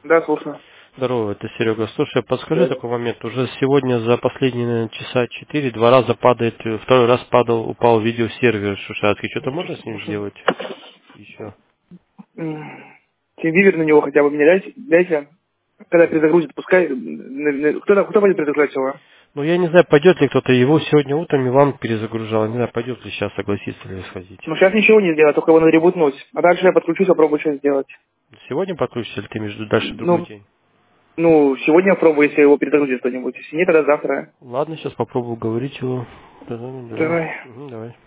Да, слушаю. Здорово, это Серега. Слушай, подскажи Да. такой момент. Уже сегодня за последние, наверное, часа 4 два раза падает, второй раз упал видеосервер шушатский. Что-то можно с ним сделать еще? Тимвивер на него хотя бы мне дайте. Когда перезагрузит, пускай... Кто будет перезагружать его? Ну, я не знаю, пойдет ли кто-то. Его сегодня утром Иван перезагружал. Не знаю, пойдет ли сейчас, согласится ли сходить. Ну, сейчас ничего не сделать, только его надо ребутнуть. А дальше я подключусь, попробую что сделать. Сегодня подключишься или ты между дальше другой Ну, день? сегодня попробую, если его перезагрузит кто-нибудь. Если нет, тогда завтра. Ладно, сейчас попробую говорить его. Да, давай. Давай. Давай.